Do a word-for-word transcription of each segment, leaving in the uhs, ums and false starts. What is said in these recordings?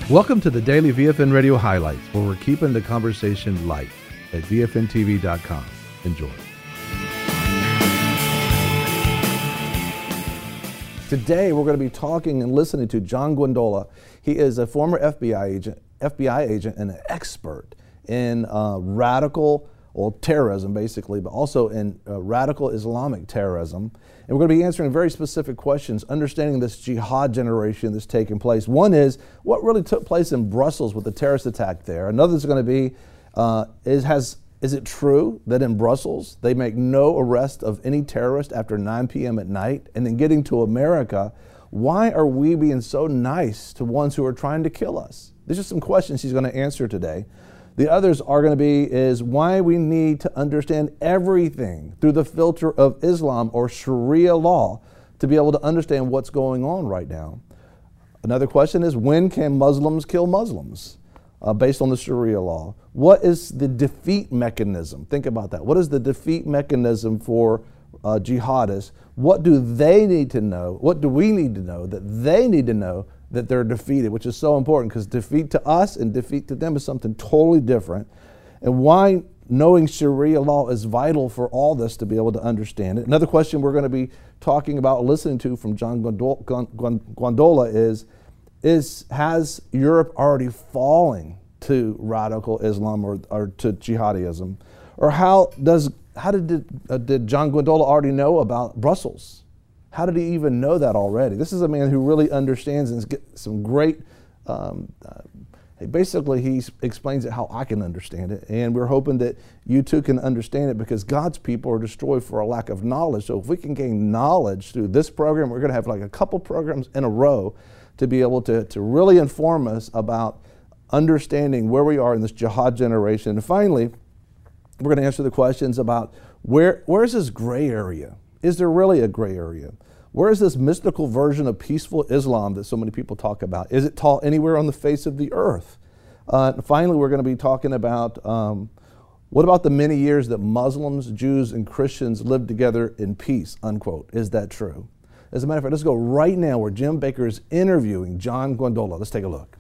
Welcome to the Daily V F N Radio Highlights, where we're keeping the conversation light at V F N T V dot com. Enjoy. Today, we're going to be talking and listening to John Guandola. He is a former F B I agent, F B I agent and an expert in uh, radical, well, terrorism, basically, but also in uh, radical Islamic terrorism. And we're going to be answering very specific questions, understanding this jihad generation that's taking place. One is, what really took place in Brussels with the terrorist attack there? Another is going to be, uh, is, has, is it true that in Brussels they make no arrest of any terrorist after nine p.m. at night? And then getting to America, why are we being so nice to ones who are trying to kill us? These are some questions he's going to answer today. The others are going to be is why we need to understand everything through the filter of Islam or Sharia law to be able to understand what's going on right now. Another question is, when can Muslims kill Muslims uh, based on the Sharia law? What is the defeat mechanism? Think about that. What is the defeat mechanism for uh, jihadists? What do they need to know? What do we need to know that they need to know that they're defeated, which is so important, because defeat to us and defeat to them is something totally different. And why knowing Sharia law is vital for all this to be able to understand it. Another question we're going to be talking about, listening to from John Guandola is, is has Europe already fallen to radical Islam or, or to jihadism? Or how does how did, uh, did John Guandola already know about Brussels? How did he even know that already? This is a man who really understands and gets some great, um, uh, basically he explains it how I can understand it. And we're hoping that you too can understand it, because God's people are destroyed for a lack of knowledge. So if we can gain knowledge through this program, we're going to have like a couple programs in a row to be able to, to really inform us about understanding where we are in this jihad generation. And finally, we're going to answer the questions about where where is this gray area? Is there really a gray area? Where is this mystical version of peaceful Islam that so many people talk about? Is it taught anywhere on the face of the earth? Uh, and finally, we're going to be talking about um, what about the many years that Muslims, Jews, and Christians lived together in peace, unquote. Is that true? As a matter of fact, let's go right now where Jim Baker is interviewing John Guandola. Let's take a look.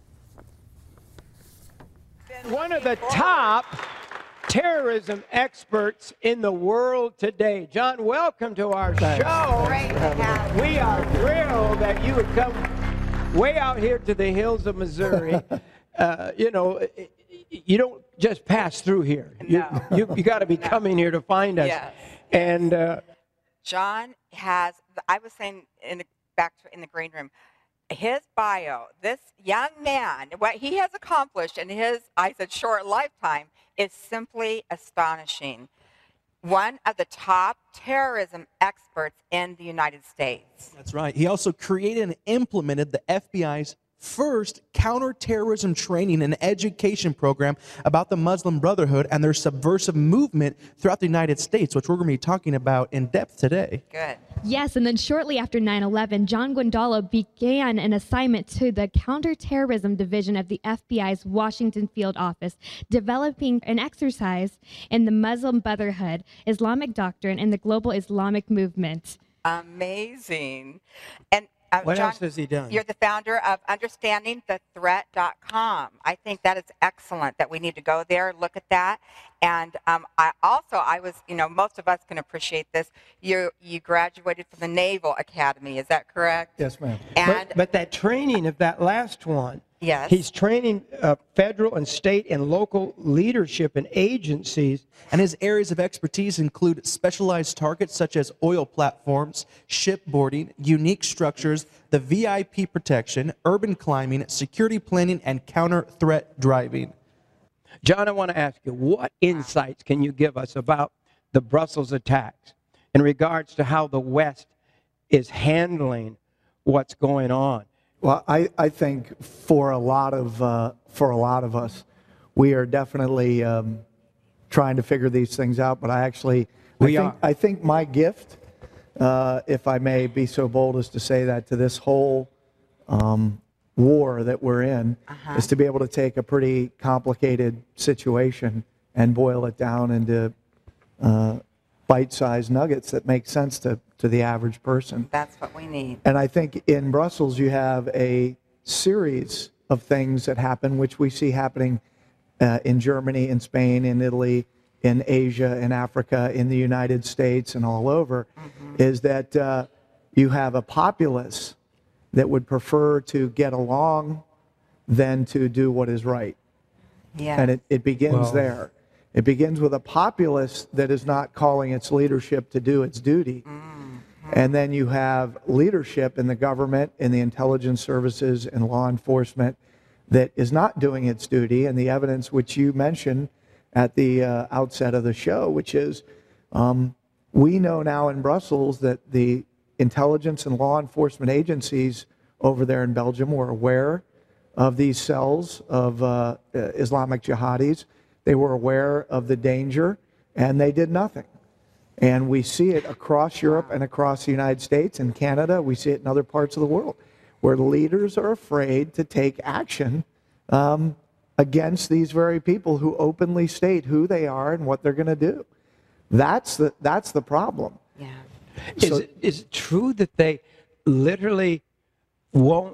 One of the top terrorism experts in the world today. John, welcome to our show. Great to have you. We are thrilled that you would come way out here to the hills of Missouri. uh, you know, you don't just pass through here. No. You, you, you got to be no. coming here to find us. Yes. And uh, John has, I was saying in the, back to, in the green room, his bio, this young man, what he has accomplished in his, I said, short lifetime, is simply astonishing. One of the top terrorism experts in the United States. That's right. He also created and implemented the F B I's first counterterrorism training and education program about the Muslim Brotherhood and their subversive movement throughout the United States, which we're going to be talking about in depth today. Good. Yes, and then shortly after nine eleven, John Guandola began an assignment to the Counterterrorism Division of the F B I's Washington Field Office, developing an exercise in the Muslim Brotherhood, Islamic doctrine, and the global Islamic movement. Amazing. And Uh, what John, else has he done? You're the founder of understanding the threat dot com. I think that is excellent that we need to go there, look at that. And um, I also, I was, you know, most of us can appreciate this. You you graduated from the Naval Academy, is that correct? Yes, ma'am. And but, but that training of that last one, yes. He's training uh, federal and state and local leadership and agencies. And his areas of expertise include specialized targets such as oil platforms, shipboarding, unique structures, the V I P protection, urban climbing, security planning, and counter-threat driving. John, I want to ask you, what insights can you give us about the Brussels attacks in regards to how the West is handling what's going on? Well, I, I think for a lot of uh, for a lot of us, we are definitely um, trying to figure these things out. But I actually, we I think, are. I think my gift, uh, if I may be so bold as to say that, to this whole um, war that we're in, uh-huh. is to be able to take a pretty complicated situation and boil it down into uh, bite-sized nuggets that make sense to, to the average person. That's what we need. And I think in Brussels you have a series of things that happen, which we see happening uh, in Germany, in Spain, in Italy, in Asia, in Africa, in the United States, and all over, mm-hmm. is that uh, you have a populace that would prefer to get along than to do what is right. Yeah. And it, it begins Well, there. It begins with a populace that is not calling its leadership to do its duty. Mm-hmm. And then you have leadership in the government, in the intelligence services, and law enforcement that is not doing its duty. And the evidence which you mentioned at the uh, outset of the show, which is um, we know now in Brussels that the intelligence and law enforcement agencies over there in Belgium were aware of these cells of uh, Islamic jihadis. They were aware of the danger, and they did nothing. And we see it across Europe and across the United States and Canada. We see it in other parts of the world, where leaders are afraid to take action um, against these very people who openly state who they are and what they're going to do. That's the, that's the problem. Yeah. Is, So- it, is it true that they literally won't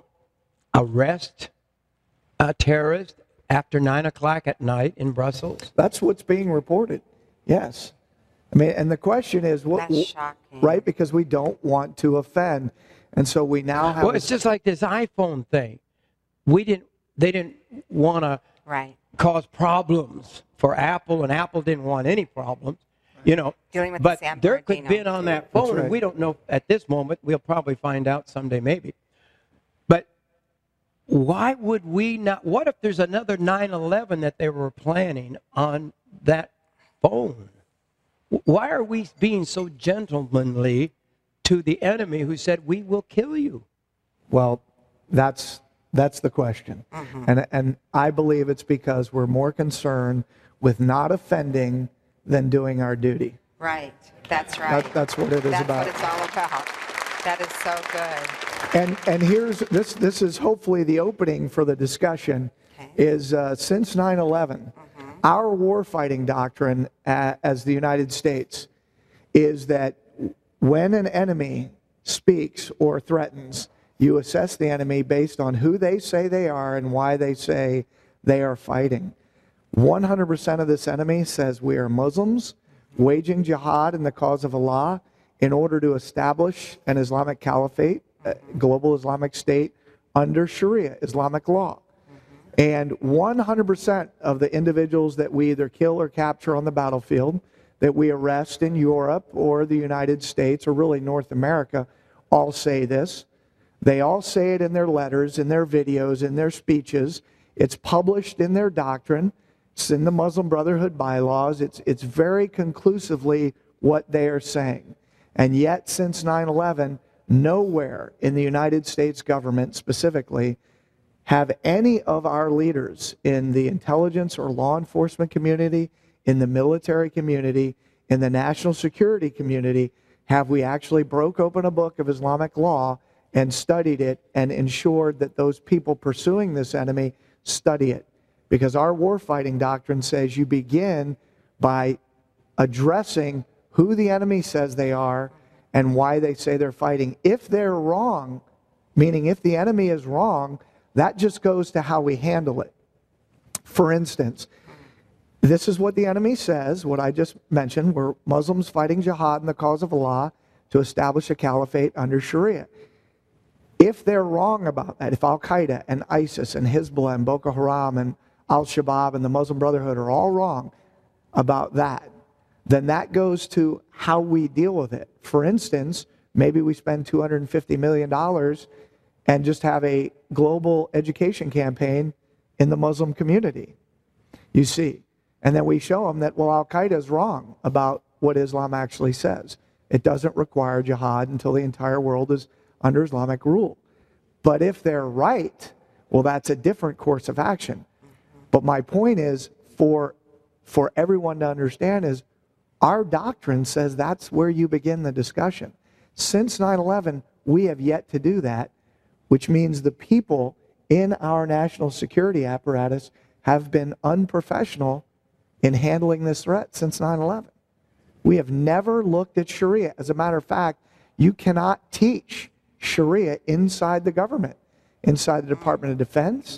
arrest a terrorist after nine o'clock at night in Brussels? That's what's being reported. Yes. I mean, and the question is, what, That's shocking. right? Because we don't want to offend, and so we now have. Well, a- it's just like this iPhone thing. We didn't. They didn't want to Right. cause problems for Apple, and Apple didn't want any problems. You know, Dealing with the but San there could Bernardino. be on that That's phone, right. and we don't know at this moment. We'll probably find out someday, maybe. But why would we not? What if there's another nine eleven that they were planning on that phone? Why are we being so gentlemanly to the enemy who said, we will kill you? Well, that's that's the question, Mm-hmm. and and I believe it's because we're more concerned with not offending than doing our duty. Right. That's right. That, that's what it is That's about. what it's all about. That is so good. And and here's this this is hopefully the opening for the discussion. Okay. Is uh, since nine eleven, Mm-hmm. our warfighting doctrine uh, as the United States is that when an enemy speaks or threatens, you assess the enemy based on who they say they are and why they say they are fighting. one hundred percent of this enemy says we are Muslims waging jihad in the cause of Allah in order to establish an Islamic caliphate, a global Islamic state under Sharia, Islamic law. And one hundred percent of the individuals that we either kill or capture on the battlefield, that we arrest in Europe or the United States or really North America, all say this. They all say it in their letters, in their videos, in their speeches. It's published in their doctrine. It's in the Muslim Brotherhood bylaws. It's, it's very conclusively what they are saying. And yet, since nine eleven, nowhere in the United States government specifically have any of our leaders in the intelligence or law enforcement community, in the military community, in the national security community, have we actually broke open a book of Islamic law and studied it and ensured that those people pursuing this enemy study it. Because our warfighting doctrine says you begin by addressing who the enemy says they are and why they say they're fighting. If they're wrong, meaning if the enemy is wrong, that just goes to how we handle it. For instance, this is what the enemy says, what I just mentioned. We're Muslims fighting jihad in the cause of Allah to establish a caliphate under Sharia. If they're wrong about that, if Al-Qaeda and ISIS and Hezbollah and Boko Haram and Al-Shabaab and the Muslim Brotherhood are all wrong about that, then that goes to how we deal with it. For instance, maybe we spend two hundred fifty million dollars and just have a global education campaign in the Muslim community, you see. And then we show them that, well, Al-Qaeda is wrong about what Islam actually says. It doesn't require jihad until the entire world is under Islamic rule. But if they're right, well, that's a different course of action. But my point is, for, for everyone to understand is, our doctrine says that's where you begin the discussion. Since nine eleven, we have yet to do that, which means the people in our national security apparatus have been unprofessional in handling this threat since nine eleven. We have never looked at Sharia. As a matter of fact, you cannot teach Sharia inside the government, inside the Department of Defense,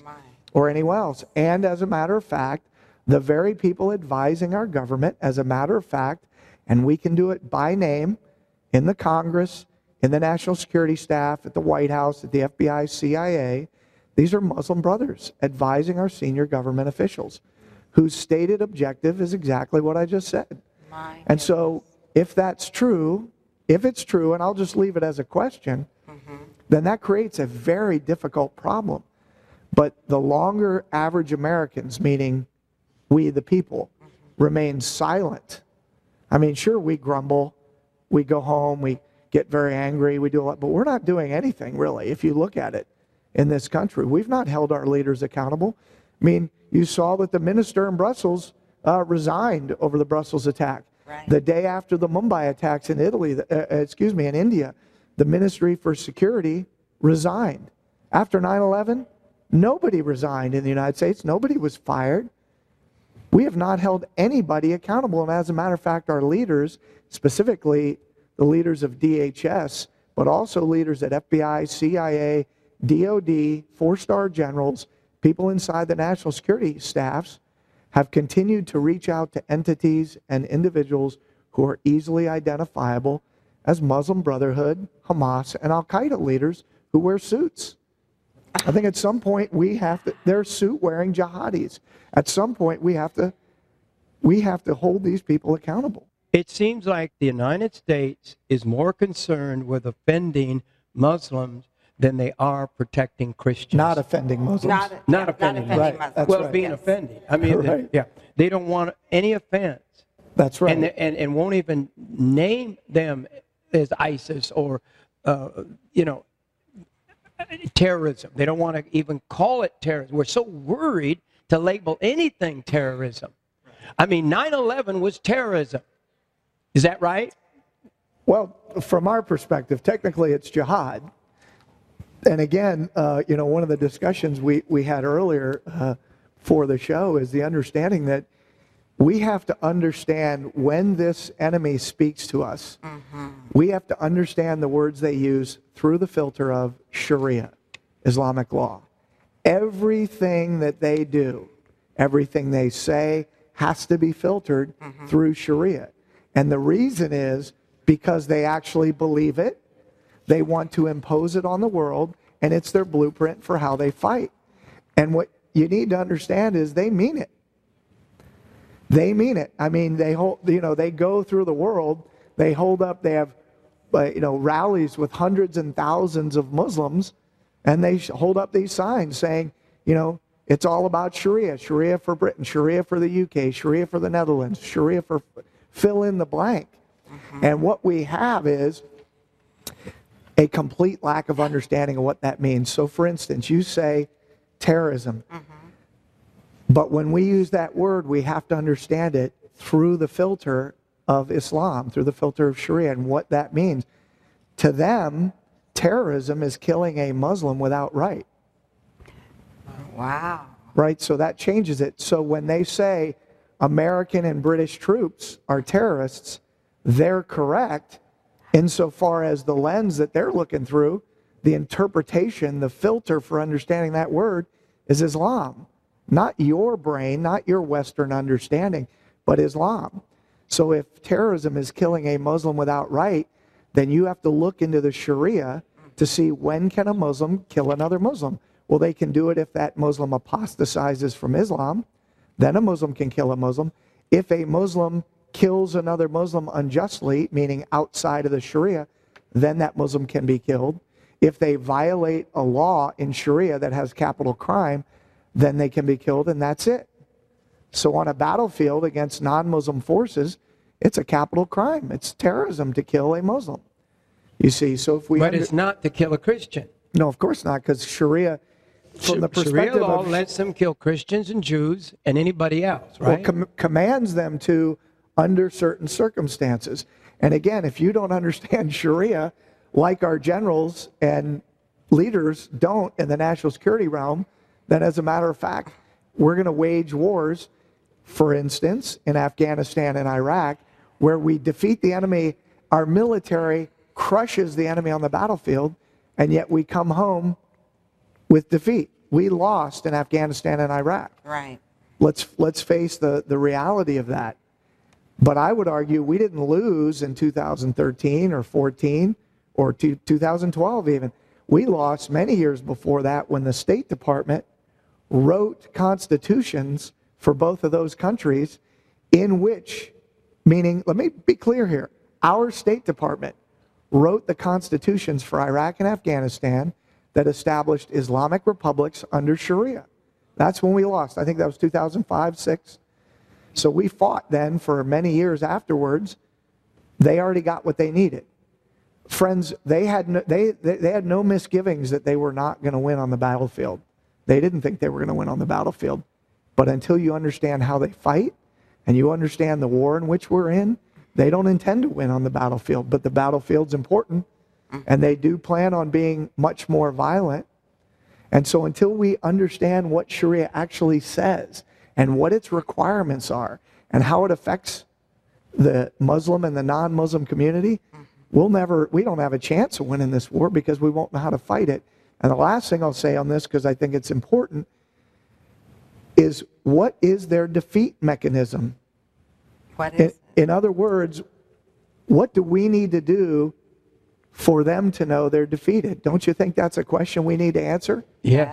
or anyone else. And as a matter of fact, the very people advising our government, as a matter of fact, and we can do it by name in the Congress, in the National Security Staff, at the White House, at the F B I, C I A, these are Muslim brothers advising our senior government officials whose stated objective is exactly what I just said. My And so if that's true, if it's true, and I'll just leave it as a question, mm-hmm. then that creates a very difficult problem. But the longer average Americans, meaning we the people, mm-hmm. remain silent, I mean, sure, we grumble, we go home, we get very angry, we do a lot, but we're not doing anything really, if you look at it in this country. We've not held our leaders accountable. I mean, you saw that the minister in Brussels uh, resigned over the Brussels attack. Right. The day after the Mumbai attacks in Italy, uh, excuse me, in India, the Ministry for Security resigned. After nine eleven, nobody resigned in the United States. Nobody was fired. We have not held anybody accountable. And as a matter of fact, our leaders, specifically the leaders of D H S, but also leaders at F B I, C I A, D O D, four-star generals, people inside the national security staffs, have continued to reach out to entities and individuals who are easily identifiable as Muslim Brotherhood, Hamas, and Al-Qaeda leaders who wear suits. I think at some point we have to, they're suit-wearing jihadis. At some point we have to, we have to hold these people accountable. It seems like the United States is more concerned with offending Muslims than they are protecting Christians. Not offending Muslims. Not, Not yeah, offending not offending Right, Muslims. that's well, right. being Yes. offending. I mean, they- Right. yeah, they don't want any offense, That's right. and, they- and and won't even name them as ISIS or, uh, you know, terrorism. They don't want to even call it terrorism. We're so worried to label anything terrorism. I mean, nine eleven was terrorism. Is that right? Well, from our perspective, technically it's jihad. And again, uh, you know, one of the discussions we, we had earlier uh, for the show is the understanding that we have to understand when this enemy speaks to us, Mm-hmm. we have to understand the words they use through the filter of Sharia, Islamic law. Everything that they do, everything they say has to be filtered Mm-hmm. through Sharia. And the reason is because they actually believe it. They want to impose it on the world, and it's their blueprint for how they fight. And what you need to understand is they mean it. They mean it. I mean, they hold, you know, they go through the world. They hold up. They have, uh, you know, rallies with hundreds and thousands of Muslims, and they hold up these signs saying, you know, it's all about Sharia. Sharia for Britain. Sharia for the U K. Sharia for the Netherlands. Sharia for fill in the blank. Mm-hmm. And what we have is a complete lack of understanding of what that means. So, for instance, you say terrorism. Mm-hmm. But when we use that word, we have to understand it through the filter of Islam, through the filter of Sharia, and what that means. To them, terrorism is killing a Muslim without right. Wow. Right? So that changes it. So when they say American and British troops are terrorists, they're correct insofar as the lens that they're looking through, the interpretation, the filter for understanding that word is Islam. Not your brain, not your Western understanding, but Islam. So if terrorism is killing a Muslim without right, then you have to look into the Sharia to see when can a Muslim kill another Muslim. Well, they can do it if that Muslim apostatizes from Islam. Then a Muslim can kill a Muslim. If a Muslim kills another Muslim unjustly, meaning outside of the Sharia, then that Muslim can be killed. If they violate a law in Sharia that has capital crime, then they can be killed, and that's it. So on a battlefield against non-Muslim forces, it's a capital crime. It's terrorism to kill a Muslim. You see, so if we... But under- it's not to kill a Christian. No, of course not, because Sharia, from the Sharia perspective law of... lets them kill Christians and Jews and anybody else, well, right? com- commands them to under certain circumstances. And again, if you don't understand Sharia, like our generals and leaders don't in the national security realm, then as a matter of fact, we're going to wage wars, for instance, in Afghanistan and Iraq, where we defeat the enemy, our military crushes the enemy on the battlefield, and yet we come home with defeat. we lost in Afghanistan and Iraq. Right. Let's, let's face the, the reality of that. But I would argue we didn't lose in two thousand thirteen or fourteen or two, two thousand twelve even. We lost many years before that when the State Department wrote constitutions for both of those countries in which, meaning, let me be clear here, our State Department wrote the constitutions for Iraq and Afghanistan that established Islamic republics under Sharia. That's when we lost. I think that was two thousand five, six. So we fought then for many years afterwards. They already got what they needed. Friends, they had no, they, they, they had no misgivings that they were not going to win on the battlefield. They didn't think they were going to win on the battlefield. But until you understand how they fight and you understand the war in which we're in, they don't intend to win on the battlefield. But the battlefield's important, and they do plan on being much more violent. And so until we understand what Sharia actually says and what its requirements are and how it affects the Muslim and the non-Muslim community, we'll never, we don't have a chance of winning this war because we won't know how to fight it. And the last thing I'll say on this, because I think it's important, is what is their defeat mechanism? What is In, it? in other words, what do we need to do for them to know they're defeated? Don't you think that's a question we need to answer? Yes.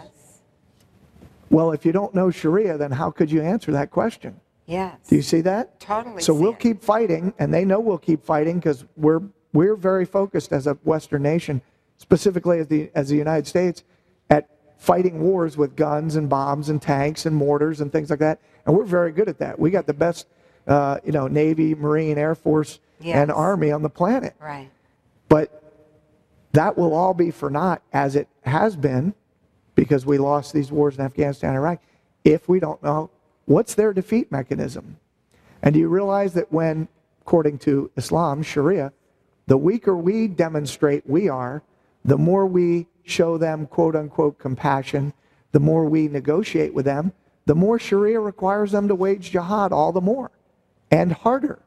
Well, if you don't know Sharia, then how could you answer that question? Yes. Do you see that? Totally So see we'll it. keep fighting, and they know we'll keep fighting because we're we're very focused as a Western nation, specifically as the as the United States, at fighting wars with guns and bombs and tanks and mortars and things like that. And we're very good at that. We got the best, uh, you know, Navy, Marine, Air Force, and Yes. Army on the planet. Right. But that will all be for naught, as it has been, because we lost these wars in Afghanistan and Iraq, if we don't know what's their defeat mechanism. And do you realize that when, according to Islam, Sharia, the weaker we demonstrate we are, the more we show them quote-unquote compassion, the more we negotiate with them, the more Sharia requires them to wage jihad all the more and harder.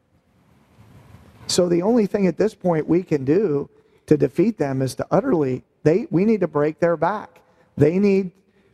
So the only thing at this point we can do to defeat them is to utterly, they, we need to break their back. They need,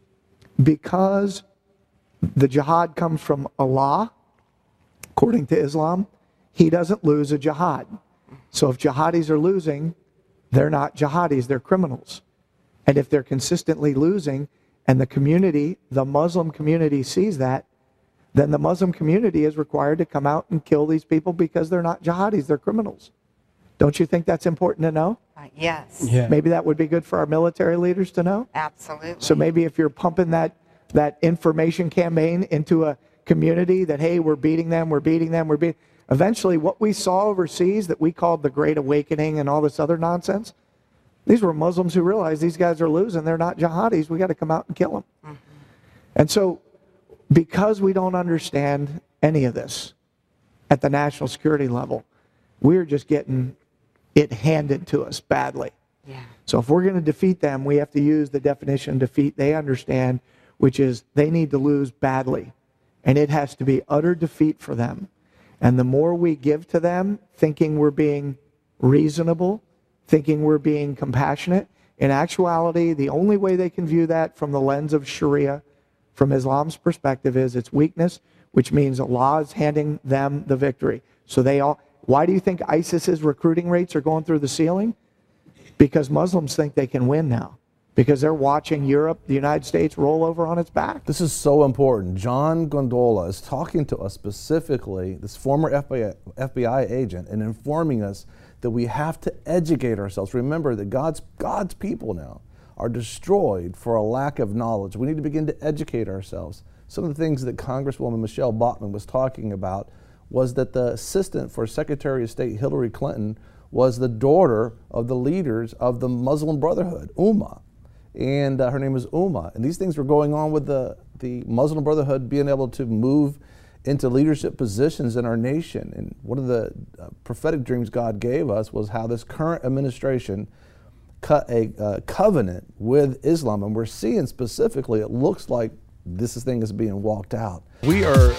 because the jihad comes from Allah, according to Islam, he doesn't lose a jihad. So if jihadis are losing, they're not jihadis, they're criminals. And if they're consistently losing, and the community, the Muslim community sees that, then the Muslim community is required to come out and kill these people because they're not jihadis, they're criminals. Don't you think that's important to know? Uh, yes. Yeah. Maybe that would be good for our military leaders to know. Absolutely. So maybe if you're pumping that, that information campaign into a community that, hey, we're beating them, we're beating them, we're beating... Eventually, what we saw overseas that we called the Great Awakening and all this other nonsense, these were Muslims who realized these guys are losing. They're not jihadis. We got to come out and kill them. Mm-hmm. And so, because we don't understand any of this at the national security level, we're just getting it handed to us badly. Yeah. So if we're going to defeat them, we have to use the definition of defeat they understand, which is they need to lose badly. And it has to be utter defeat for them. And the more we give to them, thinking we're being reasonable, thinking we're being compassionate, in actuality, the only way they can view that from the lens of Sharia, from Islam's perspective, is its weakness, which means Allah is handing them the victory. So they all, why do you think ISIS's recruiting rates are going through the ceiling? Because Muslims think they can win now. Because they're watching Europe, the United States, roll over on its back. This is so important. John Gondola is talking to us specifically, this former F B I, F B I agent, and informing us that we have to educate ourselves. Remember that God's, God's people now are destroyed for a lack of knowledge. We need to begin to educate ourselves. Some of the things that Congresswoman Michelle Bachmann was talking about was that the assistant for Secretary of State Hillary Clinton was the daughter of the leaders of the Muslim Brotherhood, Ummah. And uh, her name was Ummah. And these things were going on with the, the Muslim Brotherhood being able to move into leadership positions in our nation. And one of the uh, prophetic dreams God gave us was how this current administration cut a uh, covenant with Islam. And we're seeing specifically, it looks like this thing is being walked out. We are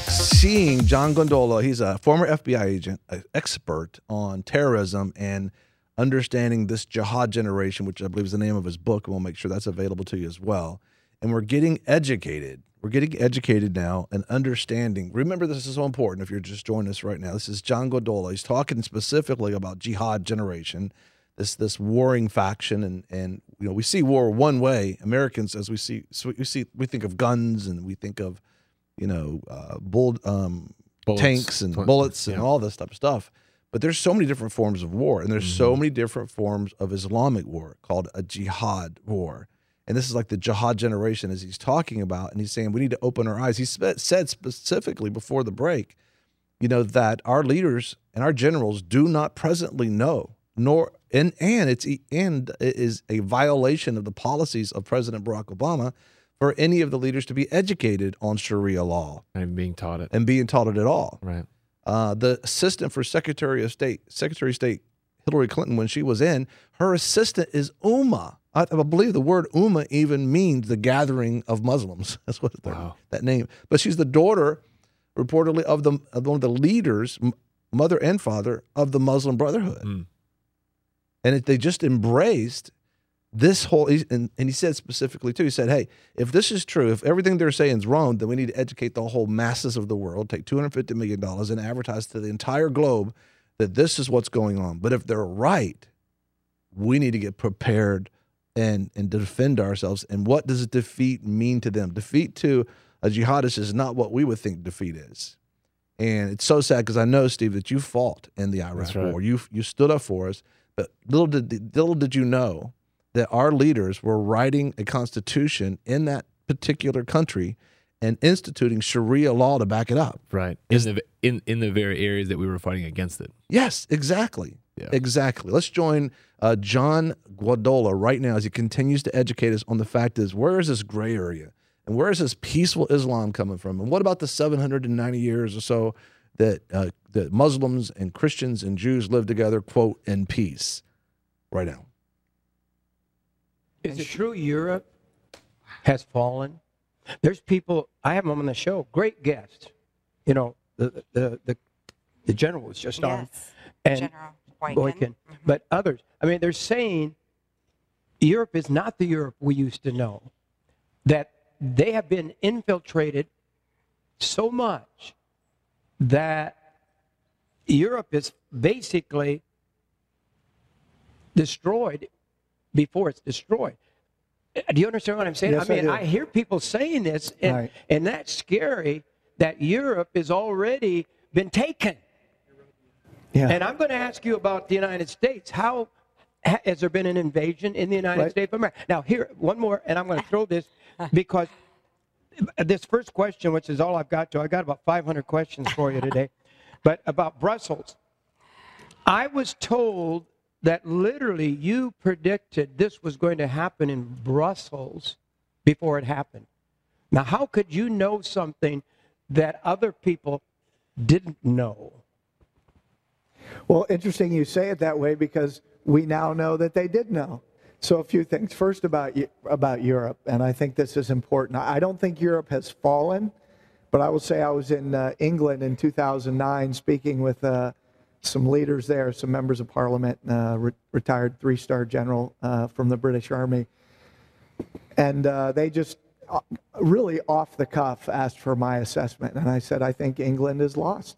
seeing John Gondola. He's a former F B I agent, an expert on terrorism and understanding this jihad generation, which I believe is the name of his book, and we'll make sure that's available to you as well. And we're getting educated. We're getting educated now and understanding. Remember, this is so important if you're just joining us right now. This is John Gondola. He's talking specifically about jihad generation, this this warring faction, and and you know we see war one way. Americans, as we see, so we see, we think of guns and we think of, you know, uh, bull, um, bullets, tanks and bullets and yeah. all this type of stuff. But there's so many different forms of war, and there's mm-hmm. so many different forms of Islamic war called a jihad war. And this is like the jihad generation as he's talking about, and he's saying we need to open our eyes. He said specifically before the break, you know, that our leaders and our generals do not presently know, nor and and it's and it is a violation of the policies of President Barack Obama for any of the leaders to be educated on Sharia law and being taught it and being taught it at all. Right. Uh, the assistant for Secretary of State, Secretary of State Hillary Clinton, when she was in, her assistant is Ummah. I, I believe the word Ummah even means the gathering of Muslims. That's what wow. that name. But she's the daughter, reportedly, of the of one of the leaders, mother and father of the Muslim Brotherhood, mm. and it, they just embraced this whole. And, and he said specifically too. He said, "Hey, if this is true, if everything they're saying is wrong, then we need to educate the whole masses of the world. Take two hundred fifty million dollars and advertise to the entire globe that this is what's going on. But if they're right, we need to get prepared." And, and defend ourselves. And what does defeat mean to them? Defeat to a jihadist is not what we would think defeat is. And it's so sad because I know, Steve, that you fought in the Iraq right. War. You you stood up for us. But little did little did you know that our leaders were writing a constitution in that particular country and instituting Sharia law to back it up. Right. In the in in the very areas that we were fighting against it. Yes, exactly. Yeah. Exactly. Let's join uh, John Gondola right now as he continues to educate us on the fact is where is this gray area and where is this peaceful Islam coming from? And what about the seven hundred ninety years or so that, uh, that Muslims and Christians and Jews live together, quote, in peace right now? Is it true Europe has fallen? There's people, I have them on the show, great guests. You know, the the the, the general was just yes. on. And General. Boykin, Boykin. Mm-hmm. But others. I mean, they're saying Europe is not the Europe we used to know, that they have been infiltrated so much that Europe is basically destroyed before it's destroyed. Do you understand what I'm saying? Yes, I mean, I, I hear people saying this, and, right. and that's scary that Europe has already been taken. Yeah. And I'm going to ask you about the United States. How has there been an invasion in the United right. States of America? Now, here, one more, and I'm going to throw this because this first question, which is all I've got to, I got about five hundred questions for you today, but about Brussels. I was told that literally you predicted this was going to happen in Brussels before it happened. Now, how could you know something that other people didn't know? Well, interesting you say it that way because we now know that they did know. So a few things. First about about Europe, and I think this is important. I don't think Europe has fallen, but I will say I was in uh, England in two thousand nine speaking with uh, some leaders there, some members of parliament, uh, re- retired three-star general uh, from the British Army. And uh, they just uh, really off the cuff asked for my assessment. And I said, I think England is lost.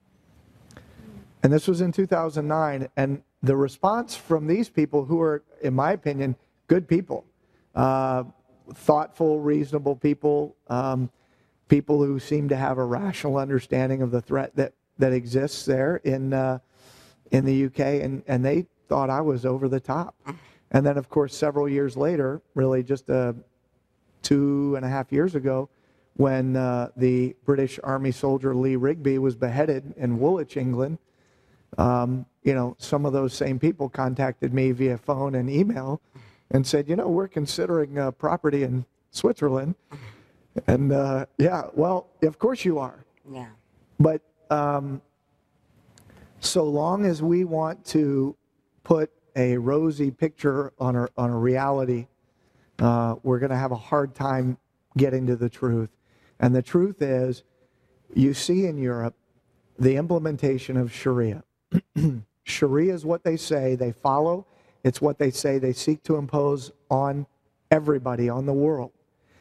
And this was in two thousand nine, and the response from these people, who are, in my opinion, good people, uh, thoughtful, reasonable people, um, people who seem to have a rational understanding of the threat that, that exists there in uh, in the U K, and, and they thought I was over the top. And then, of course, several years later, really just uh, two and a half years ago, when uh, the British Army soldier Lee Rigby was beheaded in Woolwich, England, Um, you know, some of those same people contacted me via phone and email and said, you know, we're considering uh, property in Switzerland. And uh, yeah, well, of course you are. Yeah. But um, so long as we want to put a rosy picture on a, on a reality, uh, we're going to have a hard time getting to the truth. And the truth is, you see in Europe the implementation of Sharia. Sharia is what they say they follow. It's what they say they seek to impose on everybody, on the world.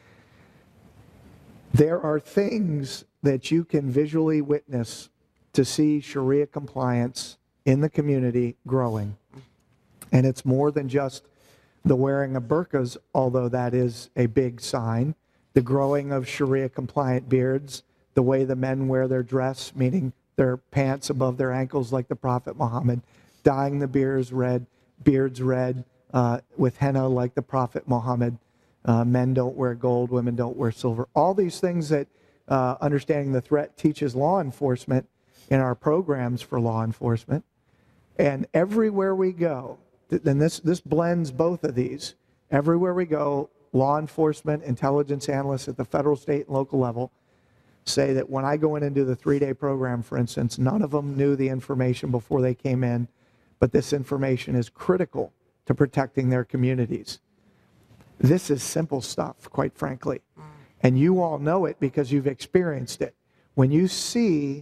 There are things that you can visually witness to see Sharia compliance in the community growing. And it's more than just the wearing of burqas, although that is a big sign, the growing of Sharia compliant beards, the way the men wear their dress, meaning their pants above their ankles like the Prophet Muhammad, dyeing the beards red, beards red uh, with henna like the Prophet Muhammad. Uh, men don't wear gold, women don't wear silver. All these things that uh, Understanding the Threat teaches law enforcement in our programs for law enforcement. And everywhere we go, and this, this blends both of these, everywhere we go, law enforcement, intelligence analysts at the federal, state, and local level say that when I go in and do the three-day program, for instance, none of them knew the information before they came in, but this information is critical to protecting their communities. This is simple stuff, quite frankly. And you all know it because you've experienced it. When you see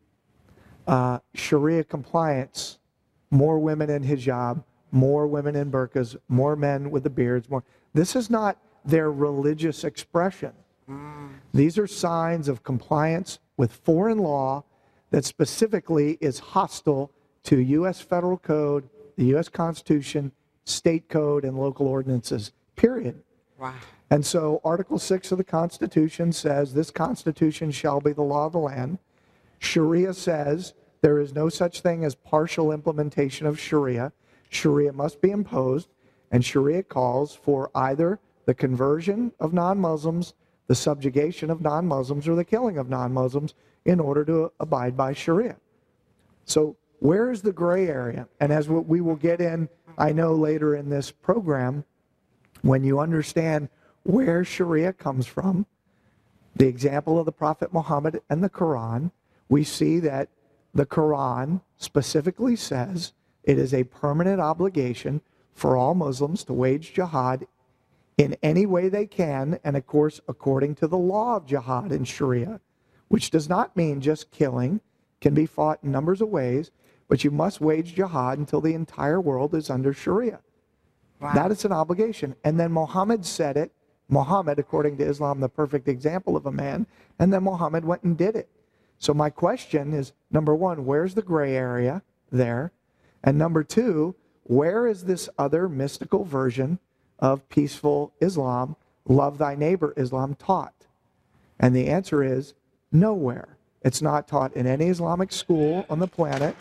uh, Sharia compliance, more women in hijab, more women in burqas, more men with the beards, more. This is not their religious expression. These are signs of compliance with foreign law that specifically is hostile to U S federal code, the U S Constitution, state code, and local ordinances, period. Wow. And so Article six of the Constitution says this Constitution shall be the law of the land. Sharia says there is no such thing as partial implementation of Sharia. Sharia must be imposed, and Sharia calls for either the conversion of non-Muslims, the subjugation of non-Muslims, or the killing of non-Muslims in order to abide by Sharia. So where is the gray area? And as we will get in, I know later in this program, when you understand where Sharia comes from, the example of the Prophet Muhammad and the Quran, we see that the Quran specifically says it is a permanent obligation for all Muslims to wage jihad in any way they can, and of course, according to the law of jihad in Sharia, which does not mean just killing, can be fought in numbers of ways, but you must wage jihad until the entire world is under Sharia. Wow. That is an obligation. And then Muhammad said it. Muhammad, according to Islam, the perfect example of a man, and then Muhammad went and did it. So my question is, number one, where's the gray area there? And number two, where is this other mystical version of peaceful Islam, love thy neighbor Islam, taught? And the answer is nowhere. It's not taught in any Islamic school on the planet.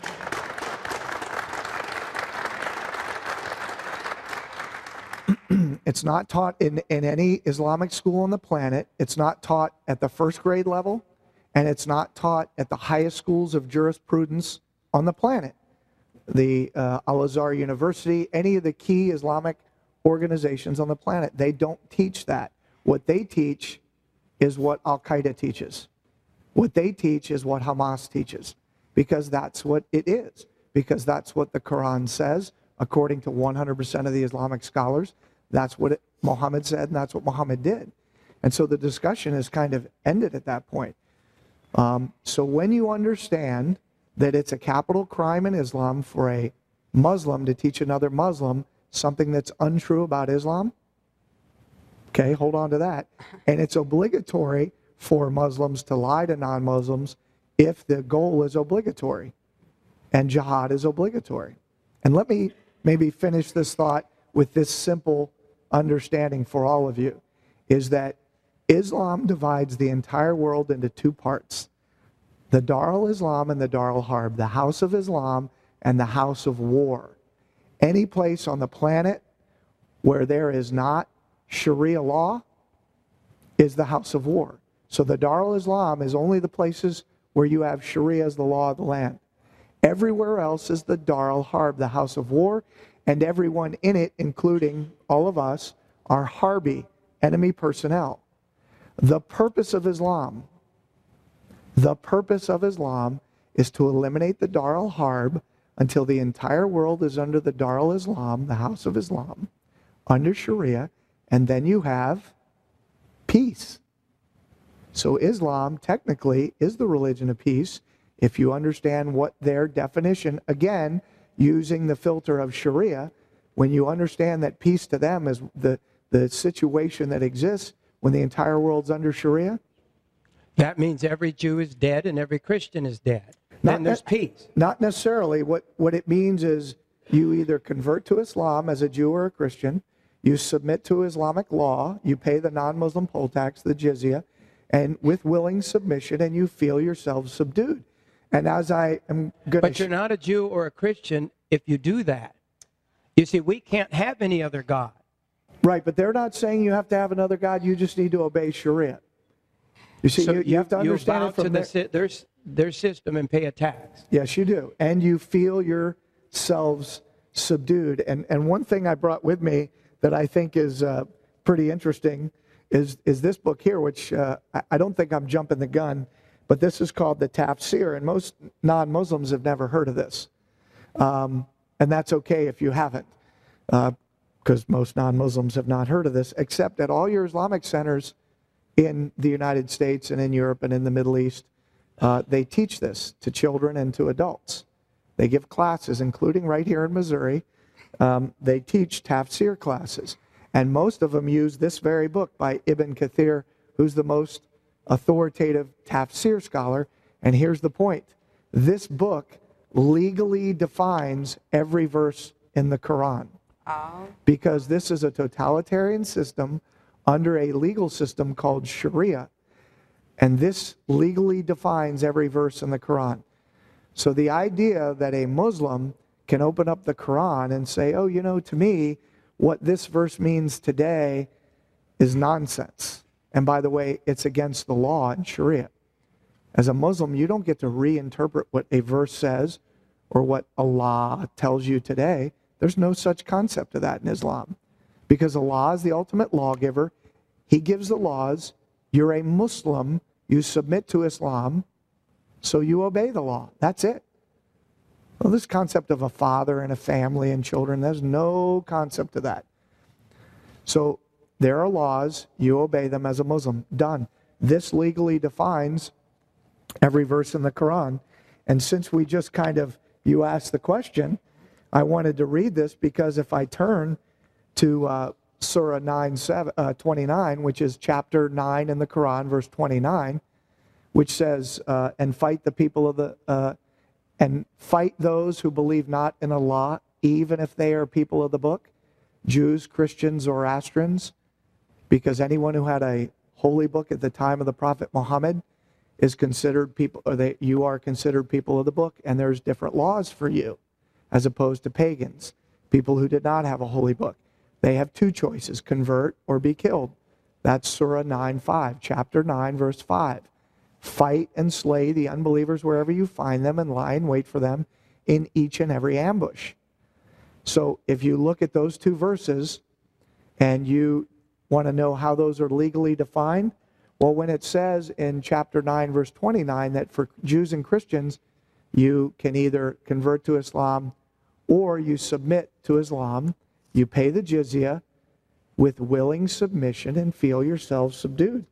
It's not taught in, in any Islamic school on the planet. It's not taught at the first grade level, and it's not taught at the highest schools of jurisprudence on the planet. The uh, Al-Azhar University, any of the key Islamic organizations on the planet, they don't teach that. What they teach is what Al-Qaeda teaches. What they teach is what Hamas teaches, because that's what it is, because that's what the Quran says, according to one hundred percent of the Islamic scholars. That's what it, Muhammad said, and that's what Muhammad did. And so the discussion is kind of ended at that point. Um, so when you understand that it's a capital crime in Islam for a Muslim to teach another Muslim something that's untrue about Islam, okay, hold on to that. And it's obligatory for Muslims to lie to non-Muslims if the goal is obligatory, and jihad is obligatory. And let me maybe finish this thought with this simple understanding for all of you, is that Islam divides the entire world into two parts: the Dar al-Islam and the Dar al-Harb, the house of Islam and the house of war. Any place on the planet where there is not Sharia law is the house of war. So the Dar al-Islam is only the places where you have Sharia as the law of the land. Everywhere else is the Dar al-Harb, the house of war, and everyone in it, including all of us, are Harbi, enemy personnel. The purpose of Islam, the purpose of Islam is to eliminate the Dar al-Harb until the entire world is under the Dar al-Islam, the house of Islam, under Sharia, and then you have peace. So Islam technically is the religion of peace if you understand what their definition, again, using the filter of Sharia, when you understand that peace to them is the, the situation that exists when the entire world's under Sharia? That means every Jew is dead and every Christian is dead. Not Then there's ne- peace. Not necessarily. What, what it means is you either convert to Islam as a Jew or a Christian, you submit to Islamic law, you pay the non-Muslim poll tax, the jizya, and with willing submission, and you feel yourself subdued. And as I am going to... But you're not a Jew or a Christian if you do that. You see, we can't have any other God. Right, but they're not saying you have to have another God, you just need to obey Sharia. You see, So you, you have to you understand bow it from to their, the, si- their, s- their system and pay a tax. Yes, you do. And you feel yourselves subdued. And, and one thing I brought with me that I think is uh, pretty interesting is, is this book here, which uh, I, I don't think I'm jumping the gun, but this is called the Tafsir, and most non-Muslims have never heard of this. Um, and that's okay if you haven't, because uh, most non-Muslims have not heard of this, except at all your Islamic centers in the United States and in Europe and in the Middle East, uh, they teach this to children and to adults. They give classes, including right here in Missouri. Um, they teach tafsir classes. And most of them use this very book by Ibn Kathir, who's the most authoritative tafsir scholar. And here's the point. This book legally defines every verse in the Quran. Oh. Because this is a totalitarian system under a legal system called Sharia. And this legally defines every verse in the Quran. So the idea that a Muslim can open up the Quran and say, oh, you know, to me, what this verse means today is nonsense. And by the way, it's against the law in Sharia. As a Muslim, you don't get to reinterpret what a verse says or what Allah tells you today. There's no such concept of that in Islam. Because Allah is the ultimate lawgiver. He gives the laws. You're a Muslim. You submit to Islam. So you obey the law. That's it. Well, this concept of a father and a family and children, there's no concept of that. So there are laws. You obey them as a Muslim. Done. This legally defines every verse in the Quran. And since we just kind of, you asked the question, I wanted to read this because if I turn to uh, Surah nine, seven, uh, twenty-nine, which is chapter nine in the Quran, verse twenty-nine, which says, uh, and fight the people of the, uh, and fight those who believe not in Allah, even if they are people of the book, Jews, Christians, Zoroastrians, because anyone who had a holy book at the time of the Prophet Muhammad is considered people, or they, you are considered people of the book, and there's different laws for you, as opposed to pagans, people who did not have a holy book. They have two choices, convert or be killed. That's Surah nine five, chapter nine, verse five. Fight and slay the unbelievers wherever you find them and lie in wait for them in each and every ambush. So if you look at those two verses and you want to know how those are legally defined, well, when it says in chapter nine, verse twenty-nine, that for Jews and Christians, you can either convert to Islam or you submit to Islam, you pay the jizya with willing submission and feel yourself subdued.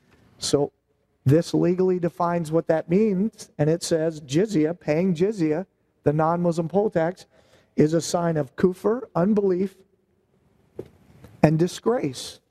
So this legally defines what that means, and it says jizya, paying jizya, the non-Muslim poll tax, is a sign of kufr, unbelief, and disgrace.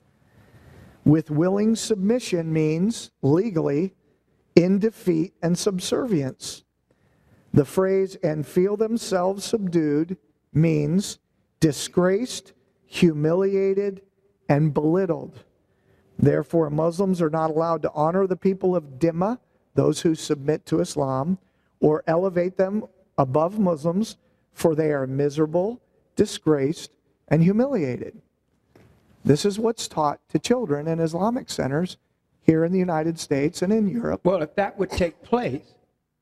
With willing submission means, legally, in defeat and subservience. The phrase, and feel themselves subdued, means disgraced, humiliated, and belittled. Therefore, Muslims are not allowed to honor the people of Dhimma, those who submit to Islam, or elevate them above Muslims, for they are miserable, disgraced, and humiliated. This is what's taught to children in Islamic centers here in the United States and in Europe. Well, if that would take place,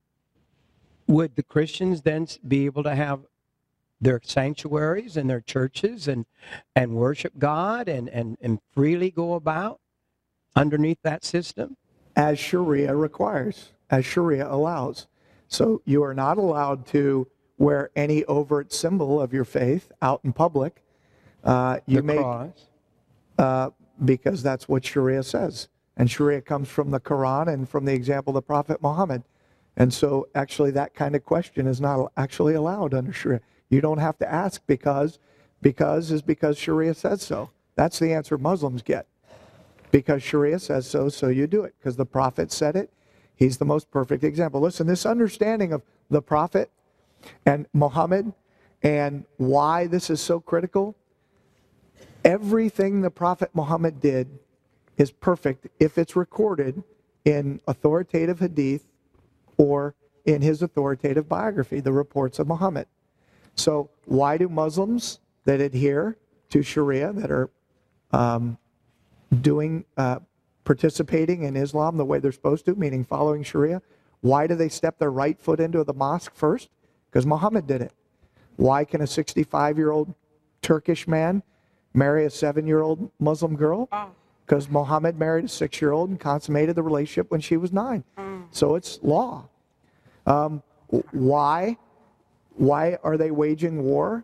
would the Christians then be able to have their sanctuaries and their churches and, and worship God and, and, and freely go about underneath that system? As Sharia requires, as Sharia allows. So you are not allowed to wear any overt symbol of your faith out in public. Uh, you the may, cross. Uh, because that's what Sharia says. And Sharia comes from the Quran and from the example of the Prophet Muhammad. And so actually that kind of question is not actually allowed under Sharia. You don't have to ask because, because is because Sharia says so. That's the answer Muslims get. Because Sharia says so, so you do it. Because the Prophet said it. He's the most perfect example. Listen, this understanding of the Prophet and Muhammad and why this is so critical, everything the Prophet Muhammad did is perfect if it's recorded in authoritative hadith or in his authoritative biography, the reports of Muhammad. So why do Muslims that adhere to Sharia, that are um, doing, uh, participating in Islam the way they're supposed to, meaning following Sharia, why do they step their right foot into the mosque first? Because Muhammad did it. Why can a sixty-five-year-old Turkish man marry a seven-year-old Muslim girl? Because Muhammad married a six-year-old and consummated the relationship when she was nine. Mm. So it's law. Um, why? Why are they waging war?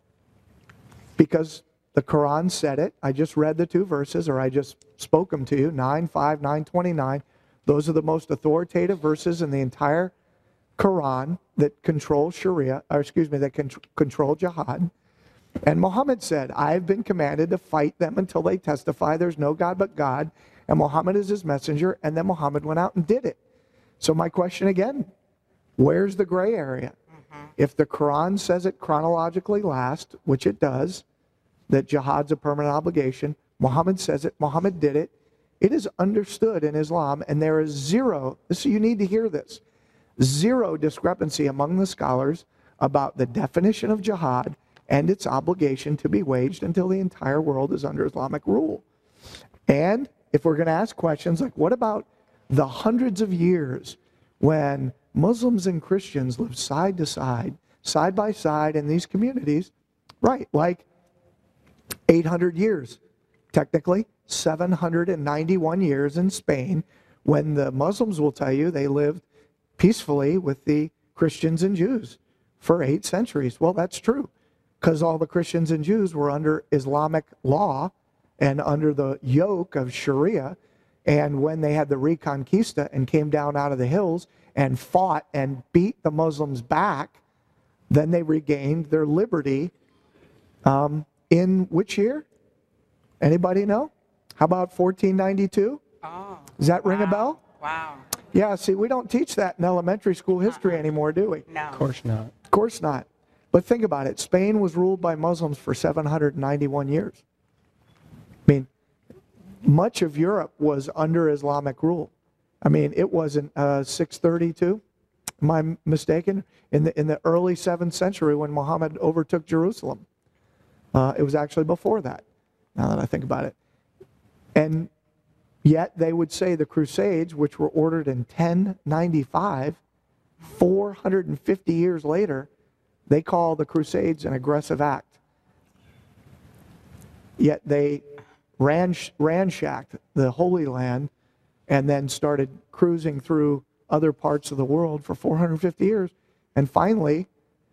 Because the Quran said it. I just read the two verses, or I just spoke them to you, nine five, nine twenty-nine. Those are the most authoritative verses in the entire Quran that control Sharia, or excuse me, that can control jihad. And Muhammad said, I've been commanded to fight them until they testify there's no God but God, and Muhammad is his messenger, and then Muhammad went out and did it. So my question again, where's the gray area? Mm-hmm. If the Quran says it chronologically last, which it does, that jihad's a permanent obligation, Muhammad says it, Muhammad did it, it is understood in Islam, and there is zero, so you need to hear this, zero discrepancy among the scholars about the definition of jihad and its obligation to be waged until the entire world is under Islamic rule. And if we're going to ask questions like, what about the hundreds of years when Muslims and Christians lived side to side, side by side in these communities, right, like eight hundred years, technically seven hundred ninety-one years in Spain, when the Muslims will tell you they lived peacefully with the Christians and Jews for eight centuries. Well, that's true, because all the Christians and Jews were under Islamic law and under the yoke of Sharia. And when they had the Reconquista and came down out of the hills and fought and beat the Muslims back, then they regained their liberty um, in which year? Anybody know? How about fourteen ninety-two? Oh, Does that wow. ring a bell? Wow. Yeah, see, we don't teach that in elementary school history anymore, do we? No. Of course not. Of course not. But think about it. Spain was ruled by Muslims for seven hundred ninety-one years. I mean, much of Europe was under Islamic rule. I mean, it wasn't uh, six thirty-two, am I mistaken? In the, in the early seventh century when Muhammad overtook Jerusalem. Uh, it was actually before that, now that I think about it. And yet they would say the Crusades, which were ordered in ten ninety-five, four hundred fifty years later, they call the Crusades an aggressive act. Yet they ran, ransacked the Holy Land and then started cruising through other parts of the world for four hundred fifty years. And finally,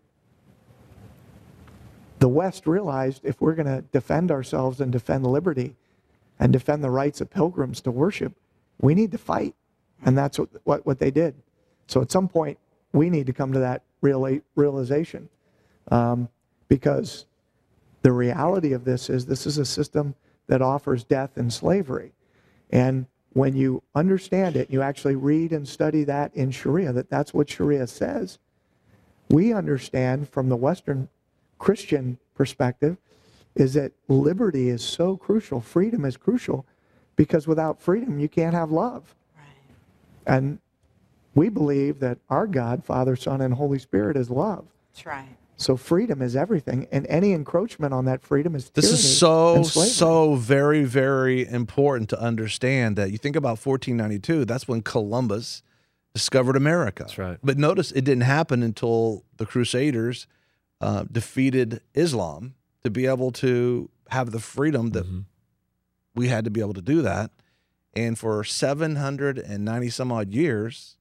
the West realized if we're going to defend ourselves and defend liberty and defend the rights of pilgrims to worship, we need to fight. And that's what, what, what they did. So at some point, we need to come to that real, realization. Um, because the reality of this is this is a system that offers death and slavery. And when you understand it, you actually read and study that in Sharia, that that's what Sharia says. We understand from the Western Christian perspective is that liberty is so crucial, freedom is crucial, because without freedom you can't have love. Right. And we believe that our God, Father, Son, and Holy Spirit is love. That's right. So freedom is everything, and any encroachment on that freedom is tyranny. This is so, and slavery. so very, very important to understand that you think about fourteen ninety-two, that's when Columbus discovered America. That's right. But notice it didn't happen until the Crusaders uh, defeated Islam to be able to have the freedom that mm-hmm. we had to be able to do that. And for seven hundred ninety some odd years,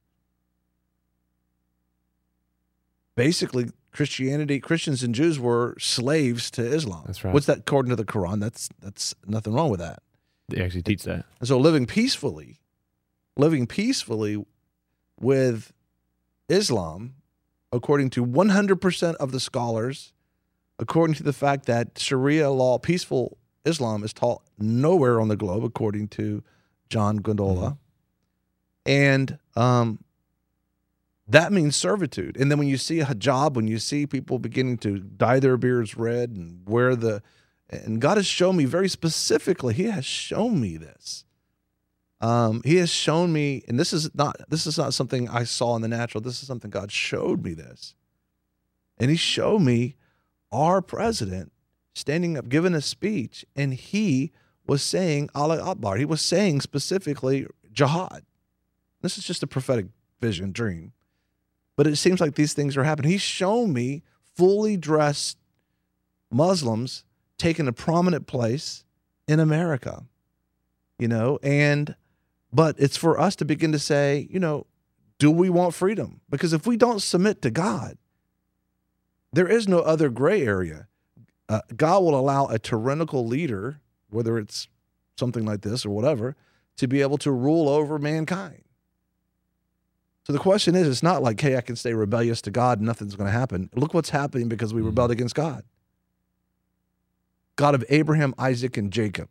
basically Christianity, Christians and Jews were slaves to Islam. That's right. What's that according to the Quran? That's that's nothing wrong with that. They actually teach that. And so living peacefully, living peacefully with Islam, according to one hundred percent of the scholars, according to the fact that Sharia law, peaceful Islam, is taught nowhere on the globe, according to John Gondola. Mm-hmm. And um, that means servitude. And then when you see a hijab, when you see people beginning to dye their beards red and wear the, and God has shown me very specifically, he has shown me this. Um, he has shown me, and this is not this is not something I saw in the natural. This is something God showed me this. And he showed me our president standing up, giving a speech, and he was saying Allah Akbar. He was saying specifically jihad. This is just a prophetic vision, dream. But it seems like these things are happening. He's shown me fully dressed Muslims taking a prominent place in America, you know, and but it's for us to begin to say, you know, do we want freedom? Because if we don't submit to God, there is no other gray area. Uh, God will allow a tyrannical leader, whether it's something like this or whatever, to be able to rule over mankind. So the question is, it's not like, hey, I can stay rebellious to God and nothing's going to happen. Look what's happening because we rebelled against God. God of Abraham, Isaac, and Jacob.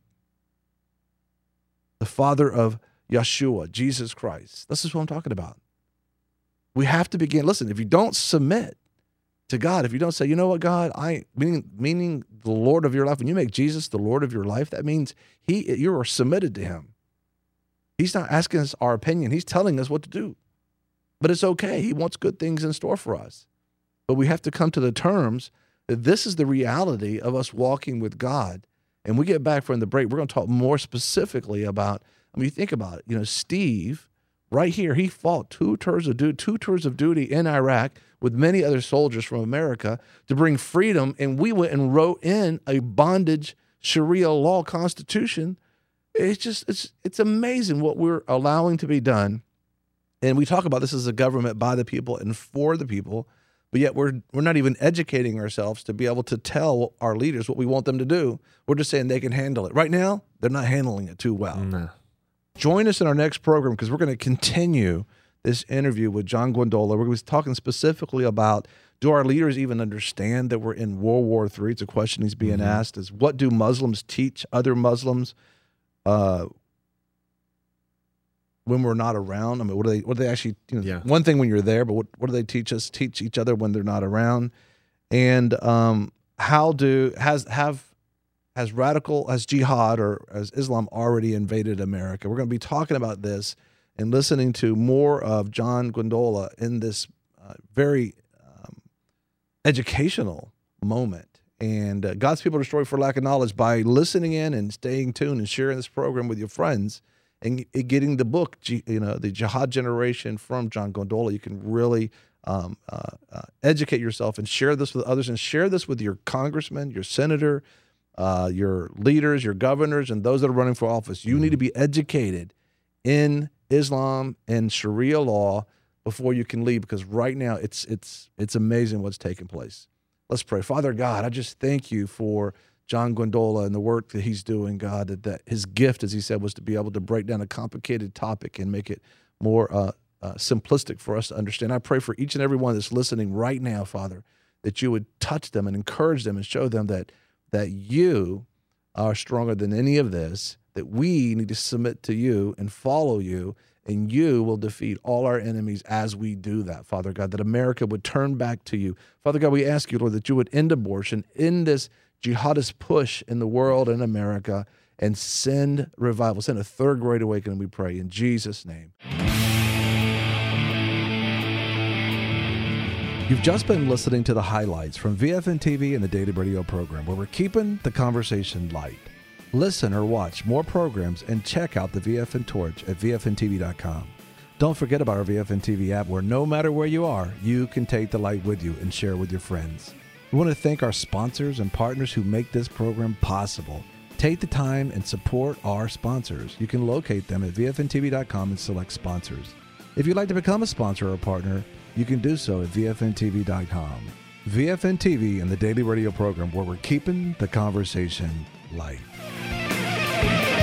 The father of Yeshua, Jesus Christ. This is what I'm talking about. We have to begin. Listen, if you don't submit to God, if you don't say, you know what, God, I meaning meaning the Lord of your life, when you make Jesus the Lord of your life, that means he you are submitted to him. He's not asking us our opinion. He's telling us what to do. But it's okay. He wants good things in store for us. But we have to come to the terms that this is the reality of us walking with God. And we get back from the break, we're going to talk more specifically about, I mean, you think about it, you know, Steve, right here, he fought two tours of duty, two tours of duty in Iraq with many other soldiers from America to bring freedom, and we went and wrote in a bondage Sharia law constitution. It's just, it's it's amazing what we're allowing to be done. And we talk about this as a government by the people and for the people, but yet we're we're not even educating ourselves to be able to tell our leaders what we want them to do. We're just saying they can handle it. Right now, they're not handling it too well. No. Join us in our next program because we're going to continue this interview with John Gondola. We're going to be talking specifically about, do our leaders even understand that we're in World War Three? It's a question he's being mm-hmm. asked, is what do Muslims teach other Muslims uh, when we're not around? I mean, what do they, what do they actually, you know, yeah. one thing when you're there, but what, what do they teach us, teach each other when they're not around? And um, how do, has, have, has radical, has jihad or has Islam already invaded America? We're going to be talking about this and listening to more of John Gondola in this uh, very um, educational moment. And uh, God's people are destroyed for lack of knowledge. By listening in and staying tuned and sharing this program with your friends and getting the book, you know, the Jihad Generation from John Gondola, you can really um, uh, uh, educate yourself and share this with others, and share this with your congressman, your senator, uh, your leaders, your governors, and those that are running for office. You need to be educated in Islam and Sharia law before you can leave, because right now it's it's it's amazing what's taking place. Let's pray. Father God, I just thank you for John Gondola and the work that he's doing, God, that, that his gift, as he said, was to be able to break down a complicated topic and make it more uh, uh, simplistic for us to understand. I pray for each and every one that's listening right now, Father, that you would touch them and encourage them and show them that that you are stronger than any of this, that we need to submit to you and follow you, and you will defeat all our enemies as we do that, Father God, that America would turn back to you. Father God, we ask you, Lord, that you would end abortion, end this jihadist push in the world and America, and send revival, send a third great awakening, we pray, in Jesus' name. You've just been listening to the highlights from V F N T V and the Daily Radio program, where we're keeping the conversation light. Listen or watch more programs and check out the V F N Torch at V F N T V dot com. Don't forget about our V F N T V app, where no matter where you are, you can take the light with you and share with your friends. We want to thank our sponsors and partners who make this program possible. Take the time and support our sponsors. You can locate them at V F N T V dot com and select sponsors. If you'd like to become a sponsor or partner, you can do so at V F N T V dot com. V F N T V and the Daily Radio program, where we're keeping the conversation light.